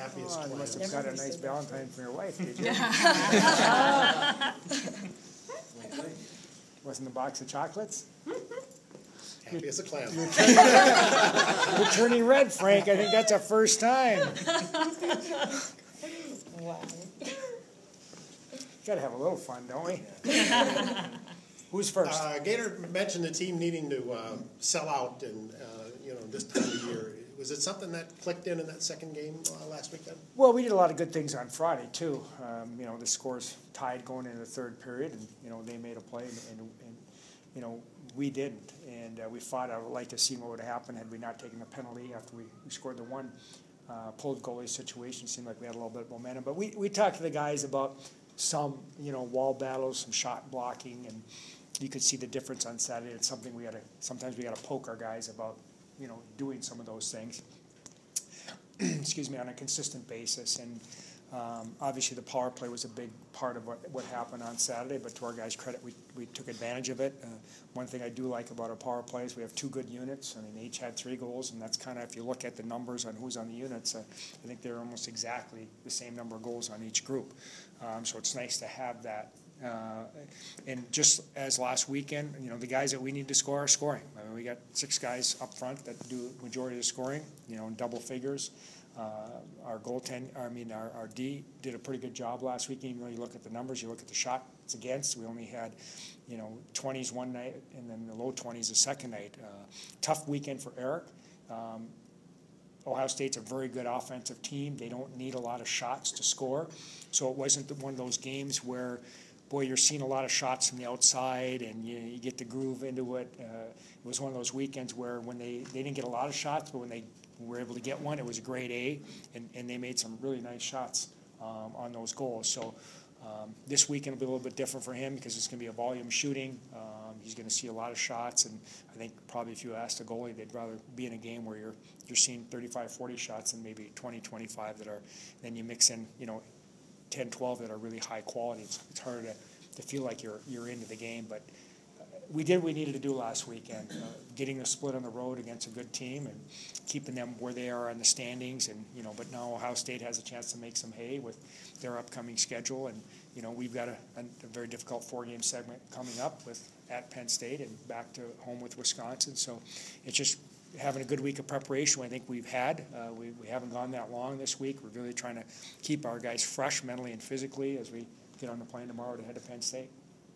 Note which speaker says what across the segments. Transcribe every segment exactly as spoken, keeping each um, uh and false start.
Speaker 1: happiest
Speaker 2: Oh, you
Speaker 1: client.
Speaker 2: must have got a nice Valentine from your wife, did you? Wasn't a box of chocolates?
Speaker 1: Happy as a clam.
Speaker 2: You're turning, you're turning red, Frank. I think that's a first time.
Speaker 3: Wow.
Speaker 2: Got to have a little fun, don't we? Who's first?
Speaker 1: Uh, Gator mentioned the team needing to uh, sell out, and uh, you know, this time of year. Was it something that clicked in in that second game uh, last weekend?
Speaker 2: Well, we did a lot of good things on Friday too. Um, you know, the scores tied going into the third period, and you know they made a play, and, and, and you know we didn't, and uh, we fought. I would like to see what would have happened had we not taken the penalty after we, we scored the one uh, pulled goalie situation. Seemed like we had a little bit of momentum, but we we talked to the guys about some you know wall battles, some shot blocking, and you could see the difference on Saturday. It's something we had to sometimes we got to poke our guys about. You know, doing some of those things, excuse me, on a consistent basis. And um, obviously the power play was a big part of what, what happened on Saturday, but to our guys' credit, we, we took advantage of it. Uh, one thing I do like about our power play is we have two good units. I mean, they each had three goals, and that's kind of, if you look at the numbers on who's on the units, uh, I think they're almost exactly the same number of goals on each group. Um, so it's nice to have that. Uh, and just as last weekend, you know, the guys that we need to score are scoring. I mean, we got six guys up front that do the majority of the scoring, you know, in double figures. Uh, our goaltend, I mean, our, our D did a pretty good job last weekend. Even though you look at the numbers, you look at the shots against, we only had, you know, twenties one night and then the low twenties the second night. Uh, tough weekend for Eric. Um, Ohio State's a very good offensive team. They don't need a lot of shots to score. So it wasn't one of those games where, boy, you're seeing a lot of shots from the outside and you, you get the groove into it. Uh, it was one of those weekends where when they, they didn't get a lot of shots, but when they were able to get one, it was a grade A, and, and they made some really nice shots um, on those goals. So um, this weekend will be a little bit different for him because it's going to be a volume shooting. Um, he's going to see a lot of shots, and I think probably if you asked a goalie, they'd rather be in a game where you're you're seeing thirty-five, forty shots than maybe twenty, twenty-five that are, then you mix in, you know, ten, twelve that are really high quality. It's, it's harder to, to feel like you're you're into the game, but uh, we did what we needed to do last weekend, uh, getting the split on the road against a good team and keeping them where they are in the standings. And you know, but now Ohio State has a chance to make some hay with their upcoming schedule, and you know we've got a, a, a very difficult four-game segment coming up with at Penn State and back to home with Wisconsin. So it's just having a good week of preparation. I think we've had. Uh, we, we haven't gone that long this week. We're really trying to keep our guys fresh mentally and physically as we get on the plane tomorrow to head to Penn State.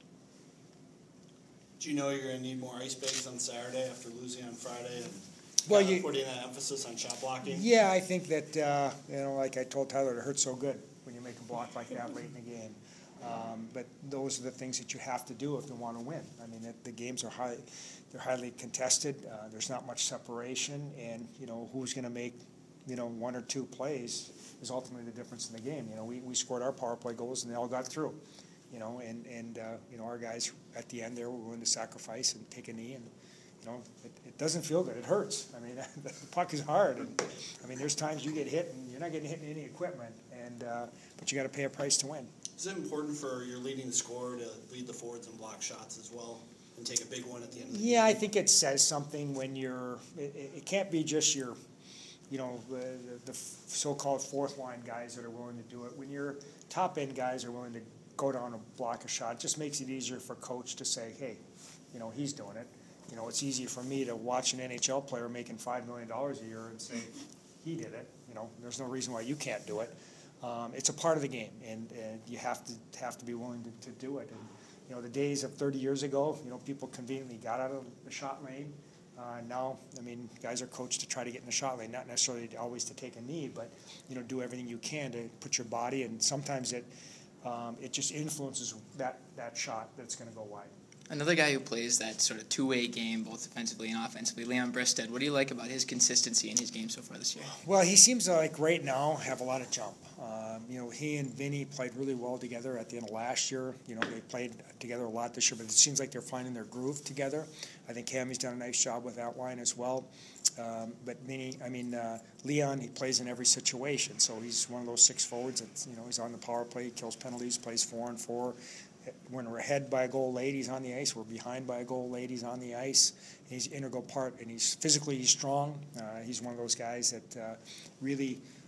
Speaker 4: Do you know you're going to need more ice bags on Saturday after losing on Friday and
Speaker 2: well,
Speaker 4: kind of
Speaker 2: you,
Speaker 4: putting that emphasis on shot blocking?
Speaker 2: Yeah, I think that, uh, you know, like I told Tyler, it hurts so good when you make a block like that late in the game. Um, but those are the things that you have to do if you want to win. I mean, it, the games are high, they're highly contested. Uh, there's not much separation, and you know who's going to make, you know, one or two plays is ultimately the difference in the game. You know, we, we scored our power play goals and they all got through. You know, and and uh, you know our guys at the end there were willing to sacrifice and take a knee, and you know it, it doesn't feel good. It hurts. I mean, the puck is hard, and I mean there's times you get hit and you're not getting hit in any equipment, and uh, but you got to pay a price to win.
Speaker 4: Is it important for your leading scorer to lead the forwards and block shots as well and take a big one at the end of the
Speaker 2: Yeah,
Speaker 4: game?
Speaker 2: I think it says something when you're. It, it can't be just your, you know, the, the, the so-called fourth line guys that are willing to do it. When your top end guys are willing to go down and block a shot, it just makes it easier for coach to say, hey, you know, he's doing it. You know, it's easy for me to watch an N H L player making five million dollars a year and say, he did it. You know, there's no reason why you can't do it. Um, it's a part of the game, and, and you have to have to be willing to, to do it. And you know, the days of thirty years ago, you know, people conveniently got out of the shot lane. Uh, now, I mean, guys are coached to try to get in the shot lane, not necessarily always to take a knee, but you know, do everything you can to put your body. And sometimes it um, it just influences that that shot that's going to go wide.
Speaker 5: Another guy who plays that sort of two-way game, both defensively and offensively, Leon Bristead. What do you like about his consistency in his game so far this year?
Speaker 2: Well, he seems to, like right now, have a lot of jump. Um, you know, he and Vinny played really well together at the end of last year. You know, they played together a lot this year, but it seems like they're finding their groove together. I think Cammy's done a nice job with that line as well. Um, but Vinny, I mean, uh, Leon, he plays in every situation. So he's one of those six forwards that, you know, he's on the power play, he kills penalties, plays four and four. When we're ahead by a goal late, he's on the ice. We're behind by a goal late, he's on the ice. He's an integral part, and he's physically he's strong. Uh, he's one of those guys that uh, really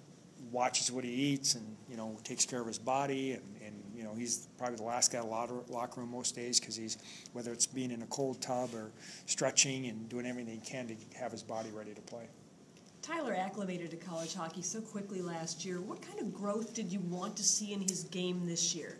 Speaker 2: watches what he eats and, you know, takes care of his body. And, and you know, he's probably the last guy in the locker room most days because he's, whether it's being in a cold tub or stretching and doing everything he can to have his body ready to play.
Speaker 3: Tyler acclimated to college hockey so quickly last year. What kind of growth did you want to see in his game this year?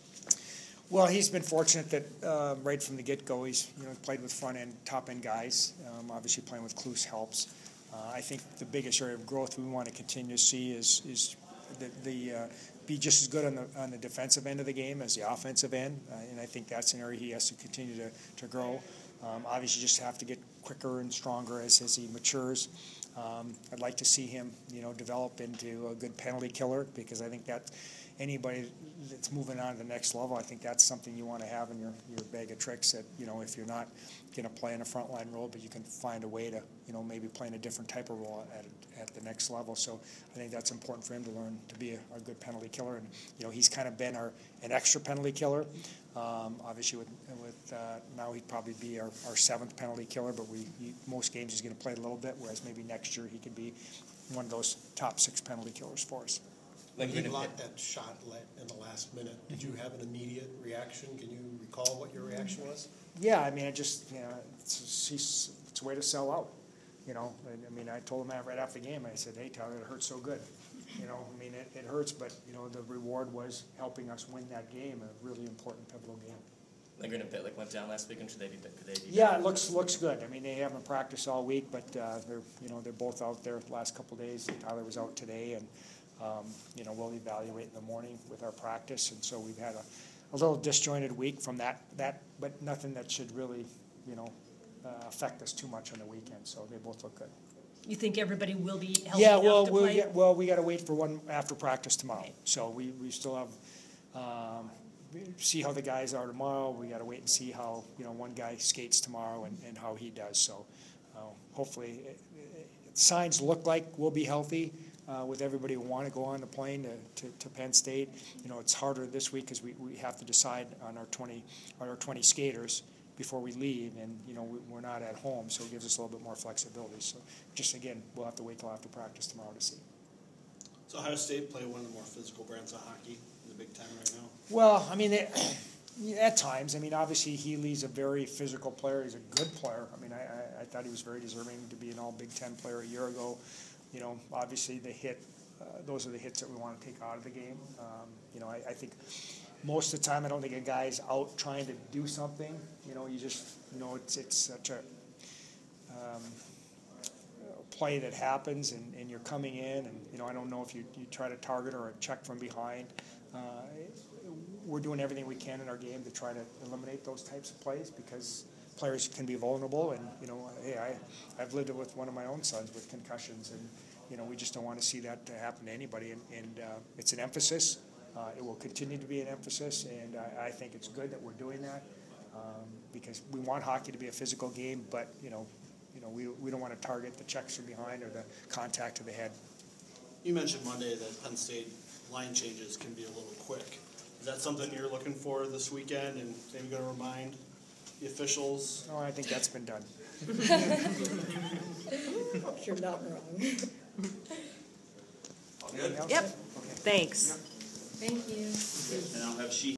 Speaker 2: Well, he's been fortunate that uh, right from the get-go, he's you know played with front-end, top-end guys. Um, obviously, playing with Kloos helps. Uh, I think the biggest area of growth we want to continue to see is is the, the uh, be just as good on the on the defensive end of the game as the offensive end, uh, and I think that's an area he has to continue to to grow. Um, obviously, just have to get quicker and stronger as as he matures. Um, I'd like to see him, you know, develop into a good penalty killer because I think that anybody that's moving on to the next level, I think that's something you want to have in your, your bag of tricks that, you know, if you're not going to play in a frontline role, but you can find a way to, you know, maybe play in a different type of role at, at the next level. So I think that's important for him to learn to be a, a good penalty killer. And, you know, he's kind of been our an extra penalty killer. Um, obviously, with, with uh, now he'd probably be our, our seventh penalty killer, but we he, most games he's going to play a little bit, whereas maybe next year he could be one of those top six penalty killers for us.
Speaker 1: When he blocked that shot in the last minute, did you have an immediate reaction? Can you recall what your reaction was?
Speaker 2: Yeah, I mean, I just, you know, it's, it's, it's a way to sell out, you know. I mean, I told him right after the game, I said, hey, Tyler, it hurts so good. You know, I mean, it, it hurts, but, you know, the reward was helping us win that game, a really important, pivotal game.
Speaker 6: Lindgren and Pitlick went down last week, and should they be, could they be
Speaker 2: Yeah, it looks looks good. I mean, they haven't practiced all week, but uh, they're, you know, they're both out there the last couple of days. Tyler was out today, and Um, you know, we'll evaluate in the morning with our practice, and so we've had a, a little disjointed week from that, that, but nothing that should really, you know, uh, affect us too much on the weekend, so they both look good.
Speaker 3: You think everybody will be healthy
Speaker 2: Yeah,
Speaker 3: enough
Speaker 2: well,
Speaker 3: to
Speaker 2: we'll
Speaker 3: play?
Speaker 2: get, well, we gotta wait for one after practice tomorrow,
Speaker 3: Okay.
Speaker 2: so we, we still have, um, see how the guys are tomorrow. We gotta wait and see how, you know, one guy skates tomorrow and, and how he does, so uh, hopefully, it, it, signs look like we'll be healthy. Uh, with everybody who want to go on the plane to, to, to Penn State. You know, it's harder this week because we, we have to decide on our twenty on our twenty skaters before we leave, and you know we, we're not at home, so it gives us a little bit more flexibility. So just again, we'll have to wait till after practice tomorrow to see.
Speaker 4: So Ohio State play one of the more physical brands of hockey in the Big Ten right now.
Speaker 2: Well, I mean, it, at times, I mean, obviously Healy's a very physical player. He's a good player. I mean, I, I, I thought he was very deserving to be an All Big Ten player a year ago. You know, obviously the hit, uh, those are the hits that we want to take out of the game. Um, you know, I, I think most of the time I don't think a guy's out trying to do something. You know, you just, you know, it's it's such a um, play that happens, and, and you're coming in, and, you know, I don't know if you, you try to target or a check from behind. Uh, we're doing everything we can in our game to try to eliminate those types of plays because players can be vulnerable, and you know, hey, I, I've lived it with one of my own sons with concussions, and you know, we just don't want to see that to happen to anybody. And, and uh, it's an emphasis. Uh, it will continue to be an emphasis, and I, I think it's good that we're doing that um, because we want hockey to be a physical game. But you know, you know, we we don't want to target the checks from behind or the contact to the head.
Speaker 4: You mentioned Monday that Penn State line changes can be a little quick. Is that something you're looking for this weekend, and maybe going to remind the officials?
Speaker 2: No, I think that's been done.
Speaker 7: You're not wrong.
Speaker 2: Anything else?
Speaker 3: Yep.
Speaker 2: Okay.
Speaker 3: Thanks.
Speaker 7: Thank you.
Speaker 8: And I'll have she